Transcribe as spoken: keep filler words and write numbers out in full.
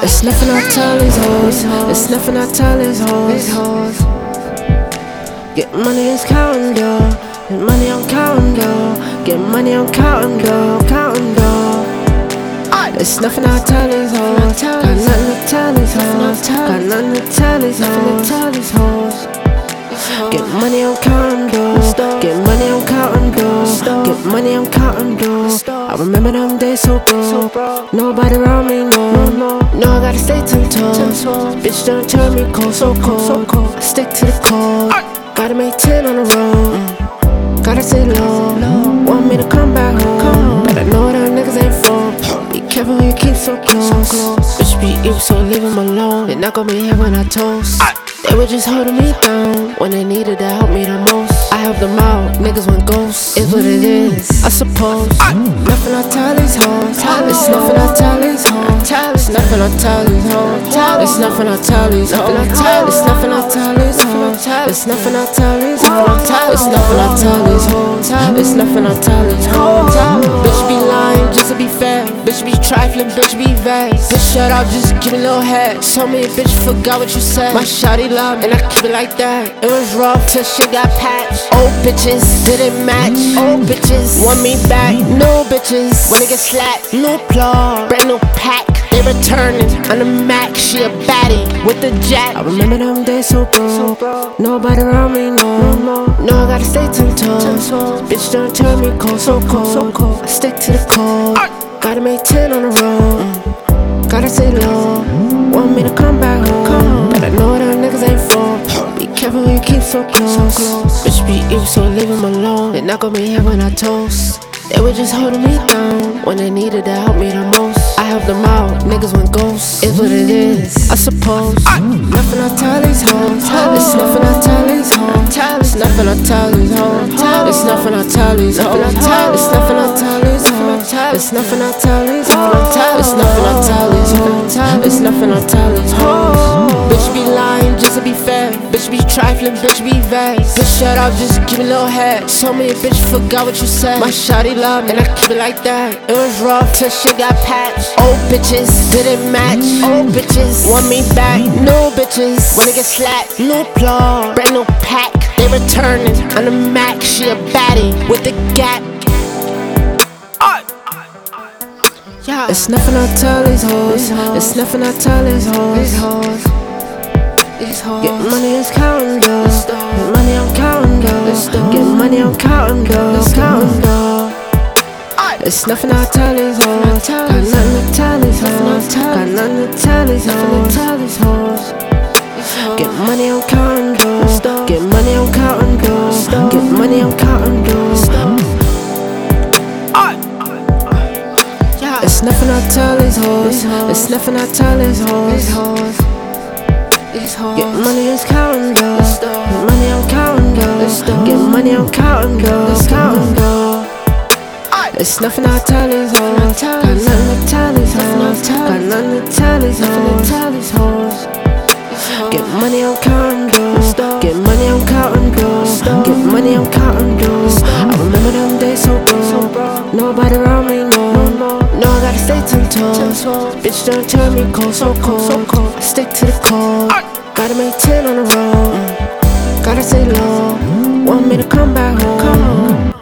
It's nothing I tell these hoes. It's nothing I tell these hoes. Get money is counting dough. Get money I'm counting dough. Get money I'm counting dough. Counting dough. It's nothing I tell these hoes. Got nothing to tell these hoes. Got nothing to tell these hoes. Get money I'm counting dough. Get money I'm counting dough. Get money I'm counting dough. I remember them days so broke. Nobody around me, no. No, I gotta stay ten toes. Bitch don't turn me cold, so cold. I stick to the code. Gotta make ten on the road. Gotta stay low. Want me to come back home, but I know them niggas ain't for. Be careful when you keep so close. Bitch be evil, so leave him alone. They're not gonna be here when I toast. They were just holding me down when they needed to help me the most. I helped them out, niggas went ghosts. It's what it is, I suppose. Nothing I tell these hoes. It's nothing I tell these hoes. It's nothing I tell these hoes. It's nothing I tell these hoes. It's nothing I tell these hoes. It's nothing I tell these hoes. It's nothing I tell these hoes. It's nothing I tell these hoes. Bitch be lying just to be fair. Bitch be trifling, bitch be vague. Bitch shut up, just give me a little head. So me, bitch, forgot what you said. My shawty love, and I keep it like that. It was rough till shit got patched. Old bitches didn't match. Old bitches want me back. New bitches wanna get slapped. New plug, brand new pack. They returning on the Mac. She a baddie with the jack. I remember them days so broke. Nobody around me, no. No, I gotta stay ten toes. Bitch don't turn me cold, so cold. I stick to the code. Gotta make ten on the road. Gotta stay low. Want me to come back home, but I know them niggas ain't for. Be careful when you keep so close. Bitch be evil, so leave him alone. They're not gonna be here when I toast. They were just holding me down when they needed to help me the most. I helped them out, niggas went ghosts. It's what it is, I suppose. Nothing I tell these hoes. It's nothing I tell these hoes. It's nothing I tell these hoes. It's nothing I tell these hoes. It's nothing I tell these hoes. It's nothing I tell these hoes. It's nothing I tell these hoes. It's nothing I tell these hoes. Bitch be lying just to be fair. Bitch be trifling, bitch be vague. Bitch shut up, just give me a little head. So me, bitch, forgot what you said. My shawty love, and I keep it like that. It was rough till shit got patched. Old bitches didn't match. Old bitches want me back. New bitches wanna get slapped. New plug, brand new pack. They returning on the Mac. She a baddie with the gap. Yeah. It's nothing I tell these hoes. It's nothing I tell these hoes. Get money is counting dough. Get money I'm counting dough. Get money I'm counting dough. Counting dough. It's nothing I tell these hoes. Got nothing to tell these hoes. Got nothing to tell these hoes. Get money I'm counting dough. Get money I'm counting dough. Get money I'm counting dough. It's nothing I tell these hoes. It's nothing I tell these hoes. Get money is counting dough. Get money I'm counting dough. Get money I'm counting dough. Counting dough. It's nothing I tell these hoes. Got nothing to tell these hoes. Got nothing to tell these hoes. Get money I'm counting dough. Get money I'm counting dough. Get money I'm counting dough. I remember them days so broke. Nobody around me, no. No, I gotta stay ten toes. Bitch don't turn me cold, so cold. I stick to the code. Gotta make ten on the road. Gotta stay low. Want me to come back home.